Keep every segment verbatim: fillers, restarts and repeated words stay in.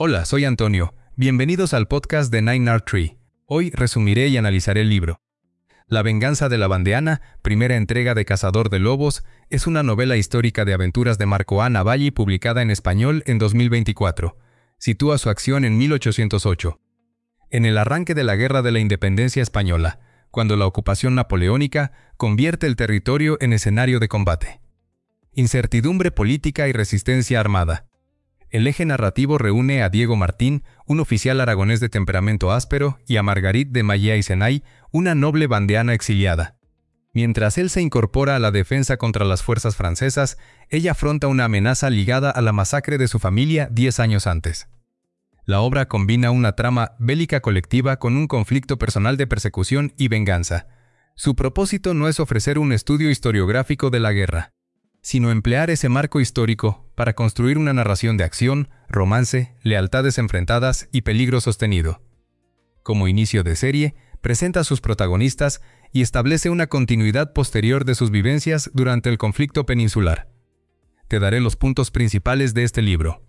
Hola, soy Antonio. Bienvenidos al podcast de Nine Art Tree. Hoy resumiré y analizaré el libro. La venganza de la Bandeana, primera entrega de Cazador de Lobos, es una novela histórica de aventuras de Marco A. Navalli publicada en español en dos mil veinticuatro. Sitúa su acción en mil ochocientos ocho. En el arranque de la Guerra de la Independencia Española, cuando la ocupación napoleónica convierte el territorio en escenario de combate. Incertidumbre política y resistencia armada. El eje narrativo reúne a Diego Martín, un oficial aragonés de temperamento áspero, y a Margarit de Mayea y Senay, una noble bandeana exiliada. Mientras él se incorpora a la defensa contra las fuerzas francesas, ella afronta una amenaza ligada a la masacre de su familia diez años antes. La obra combina una trama bélica colectiva con un conflicto personal de persecución y venganza. Su propósito no es ofrecer un estudio historiográfico de la guerra, sino emplear ese marco histórico para construir una narración de acción, romance, lealtades enfrentadas y peligro sostenido. Como inicio de serie, presenta a sus protagonistas y establece una continuidad posterior de sus vivencias durante el conflicto peninsular. Te daré los puntos principales de este libro.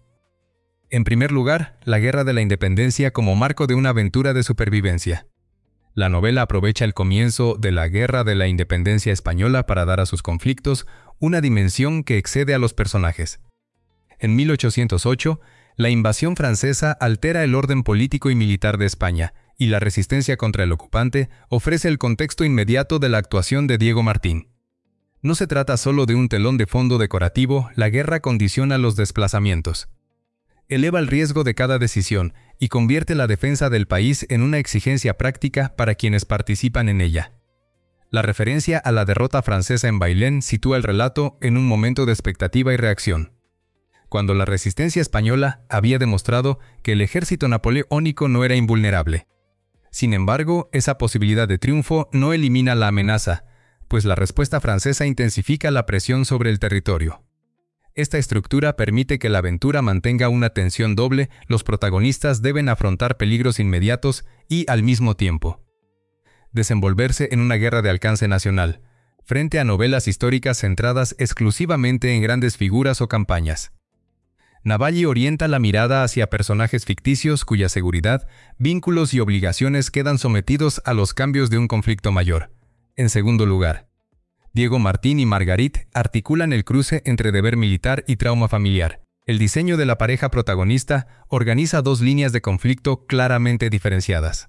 En primer lugar, la Guerra de la Independencia como marco de una aventura de supervivencia. La novela aprovecha el comienzo de la Guerra de la Independencia Española para dar a sus conflictos una dimensión que excede a los personajes. En mil ochocientos ocho, la invasión francesa altera el orden político y militar de España, y la resistencia contra el ocupante ofrece el contexto inmediato de la actuación de Diego Martín. No se trata solo de un telón de fondo decorativo, la guerra condiciona los desplazamientos. Eleva el riesgo de cada decisión y convierte la defensa del país en una exigencia práctica para quienes participan en ella. La referencia a la derrota francesa en Bailén sitúa el relato en un momento de expectativa y reacción, cuando la resistencia española había demostrado que el ejército napoleónico no era invulnerable. Sin embargo, esa posibilidad de triunfo no elimina la amenaza, pues la respuesta francesa intensifica la presión sobre el territorio. Esta estructura permite que la aventura mantenga una tensión doble, los protagonistas deben afrontar peligros inmediatos y, al mismo tiempo, desenvolverse en una guerra de alcance nacional, frente a novelas históricas centradas exclusivamente en grandes figuras o campañas. Navalli orienta la mirada hacia personajes ficticios cuya seguridad, vínculos y obligaciones quedan sometidos a los cambios de un conflicto mayor. En segundo lugar, Diego Martín y Margarit articulan el cruce entre deber militar y trauma familiar. El diseño de la pareja protagonista organiza dos líneas de conflicto claramente diferenciadas.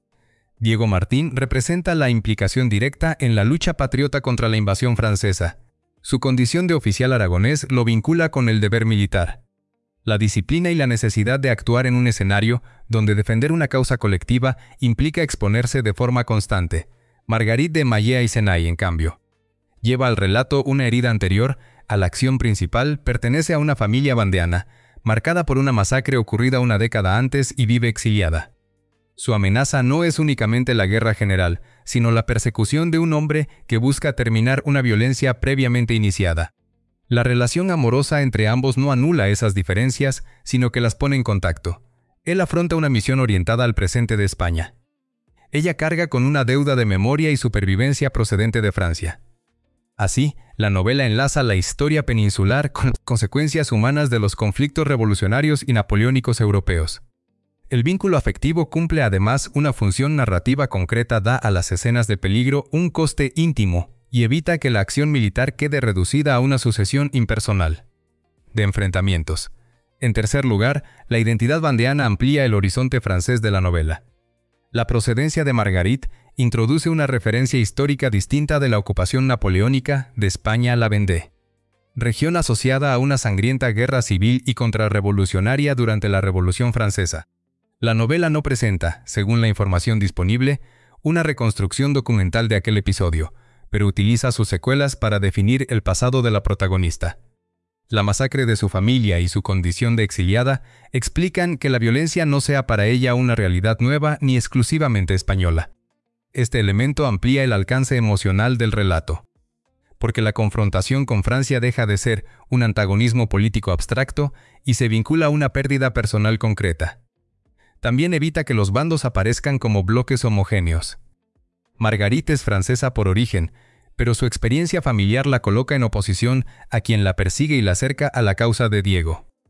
Diego Martín representa la implicación directa en la lucha patriota contra la invasión francesa. Su condición de oficial aragonés lo vincula con el deber militar, la disciplina y la necesidad de actuar en un escenario donde defender una causa colectiva implica exponerse de forma constante. Margarit de Mayea y Senay, en cambio, lleva al relato una herida anterior a la acción principal, pertenece a una familia bandeana, marcada por una masacre ocurrida una década antes y vive exiliada. Su amenaza no es únicamente la guerra general, sino la persecución de un hombre que busca terminar una violencia previamente iniciada. La relación amorosa entre ambos no anula esas diferencias, sino que las pone en contacto. Él afronta una misión orientada al presente de España. Ella carga con una deuda de memoria y supervivencia procedente de Francia. Así, la novela enlaza la historia peninsular con las consecuencias humanas de los conflictos revolucionarios y napoleónicos europeos. El vínculo afectivo cumple además una función narrativa concreta, da a las escenas de peligro un coste íntimo y evita que la acción militar quede reducida a una sucesión impersonal de enfrentamientos. En tercer lugar, la identidad bandeana amplía el horizonte francés de la novela. La procedencia de Margarit introduce una referencia histórica distinta de la ocupación napoleónica de España a la Vendée, región asociada a una sangrienta guerra civil y contrarrevolucionaria durante la Revolución Francesa. La novela no presenta, según la información disponible, una reconstrucción documental de aquel episodio, pero utiliza sus secuelas para definir el pasado de la protagonista. La masacre de su familia y su condición de exiliada explican que la violencia no sea para ella una realidad nueva ni exclusivamente española. Este elemento amplía el alcance emocional del relato, porque la confrontación con Francia deja de ser un antagonismo político abstracto y se vincula a una pérdida personal concreta. También evita que los bandos aparezcan como bloques homogéneos. Margarit es francesa por origen, pero su experiencia familiar la coloca en oposición a quien la persigue y la acerca a la causa de Diego.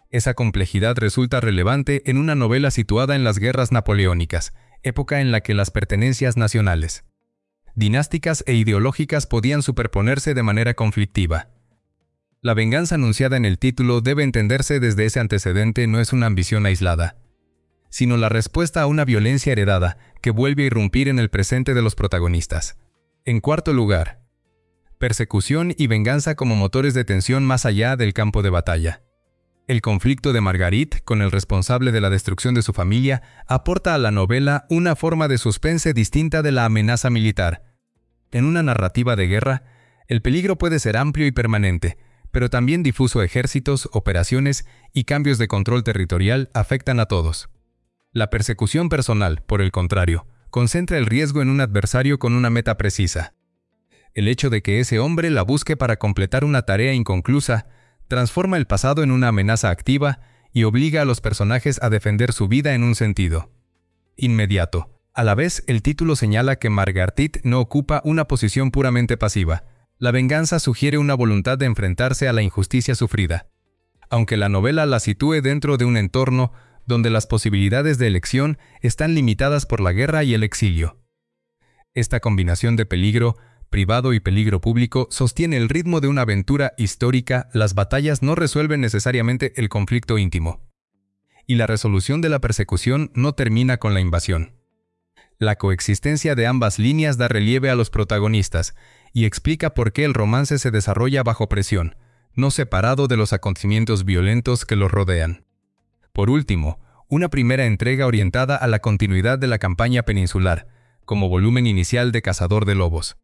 Esa complejidad resulta relevante en una novela situada en las guerras napoleónicas, época en la que las pertenencias nacionales, dinásticas e ideológicas podían superponerse de manera conflictiva. La venganza anunciada en el título debe entenderse desde ese antecedente. No es una ambición aislada, sino la respuesta a una violencia heredada que vuelve a irrumpir en el presente de los protagonistas. En cuarto lugar, persecución y venganza como motores de tensión más allá del campo de batalla. El conflicto de Marguerite con el responsable de la destrucción de su familia aporta a la novela una forma de suspense distinta de la amenaza militar. En una narrativa de guerra, el peligro puede ser amplio y permanente, pero también difuso. Ejércitos, operaciones y cambios de control territorial afectan a todos. La persecución personal, por el contrario, concentra el riesgo en un adversario con una meta precisa. El hecho de que ese hombre la busque para completar una tarea inconclusa transforma el pasado en una amenaza activa y obliga a los personajes a defender su vida en un sentido inmediato. A la vez, el título señala que Marguerite no ocupa una posición puramente pasiva. La venganza sugiere una voluntad de enfrentarse a la injusticia sufrida, aunque la novela la sitúe dentro de un entorno donde las posibilidades de elección están limitadas por la guerra y el exilio. Esta combinación de peligro privado y peligro público sostiene el ritmo de una aventura histórica. Las batallas no resuelven necesariamente el conflicto íntimo, y la resolución de la persecución no termina con la invasión. La coexistencia de ambas líneas da relieve a los protagonistas y explica por qué el romance se desarrolla bajo presión, no separado de los acontecimientos violentos que los rodean. Por último, una primera entrega orientada a la continuidad de la campaña peninsular, como volumen inicial de Cazador de Lobos.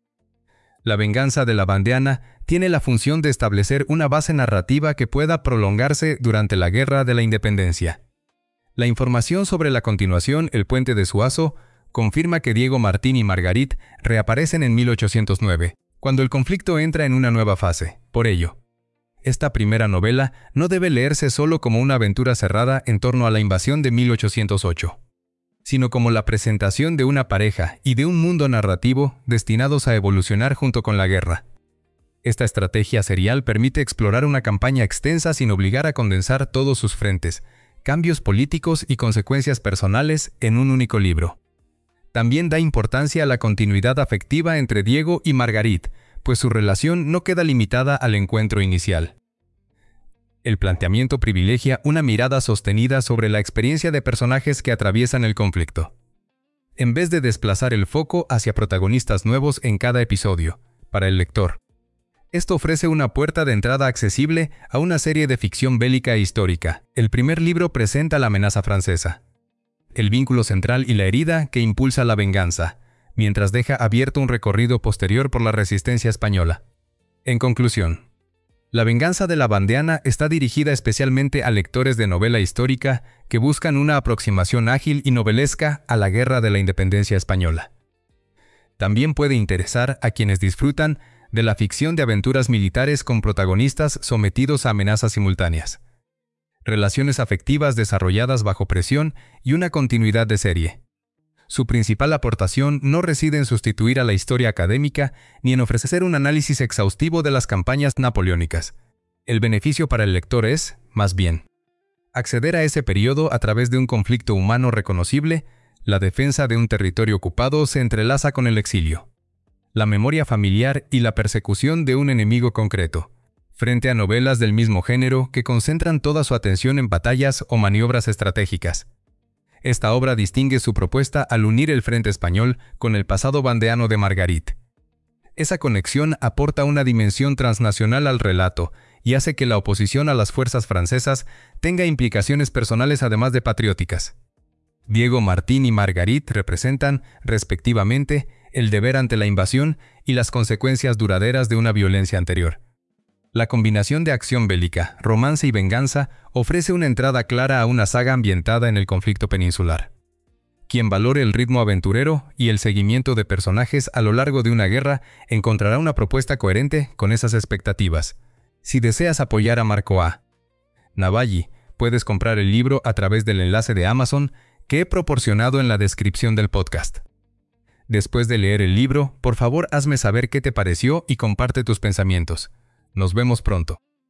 La venganza de la Bandeana tiene la función de establecer una base narrativa que pueda prolongarse durante la Guerra de la Independencia. La información sobre la continuación, El puente de Suazo, confirma que Diego Martín y Marguerite reaparecen en mil ochocientos nueve, cuando el conflicto entra en una nueva fase. Por ello, esta primera novela no debe leerse solo como una aventura cerrada en torno a la invasión de mil ochocientos ocho, sino como la presentación de una pareja y de un mundo narrativo destinados a evolucionar junto con la guerra. Esta estrategia serial permite explorar una campaña extensa sin obligar a condensar todos sus frentes, cambios políticos y consecuencias personales en un único libro. También da importancia a la continuidad afectiva entre Diego y Marguerite, pues su relación no queda limitada al encuentro inicial. El planteamiento privilegia una mirada sostenida sobre la experiencia de personajes que atraviesan el conflicto, en vez de desplazar el foco hacia protagonistas nuevos en cada episodio. Para el lector, esto ofrece una puerta de entrada accesible a una serie de ficción bélica e histórica. El primer libro presenta la amenaza francesa, el vínculo central y la herida que impulsa la venganza, mientras deja abierto un recorrido posterior por la resistencia española. En conclusión, La venganza de la Bandeana está dirigida especialmente a lectores de novela histórica que buscan una aproximación ágil y novelesca a la Guerra de la Independencia española. También puede interesar a quienes disfrutan de la ficción de aventuras militares con protagonistas sometidos a amenazas simultáneas, relaciones afectivas desarrolladas bajo presión y una continuidad de serie. Su principal aportación no reside en sustituir a la historia académica ni en ofrecer un análisis exhaustivo de las campañas napoleónicas. El beneficio para el lector es, más bien, acceder a ese periodo a través de un conflicto humano reconocible. La defensa de un territorio ocupado se entrelaza con el exilio, la memoria familiar y la persecución de un enemigo concreto, frente a novelas del mismo género que concentran toda su atención en batallas o maniobras estratégicas. Esta obra distingue su propuesta al unir el frente español con el pasado bandeano de Marguerite. Esa conexión aporta una dimensión transnacional al relato y hace que la oposición a las fuerzas francesas tenga implicaciones personales además de patrióticas. Diego Martín y Marguerite representan, respectivamente, el deber ante la invasión y las consecuencias duraderas de una violencia anterior. La combinación de acción bélica, romance y venganza ofrece una entrada clara a una saga ambientada en el conflicto peninsular. Quien valore el ritmo aventurero y el seguimiento de personajes a lo largo de una guerra encontrará una propuesta coherente con esas expectativas. Si deseas apoyar a Marco A. Navalli, puedes comprar el libro a través del enlace de Amazon que he proporcionado en la descripción del podcast. Después de leer el libro, por favor hazme saber qué te pareció y comparte tus pensamientos. Nos vemos pronto.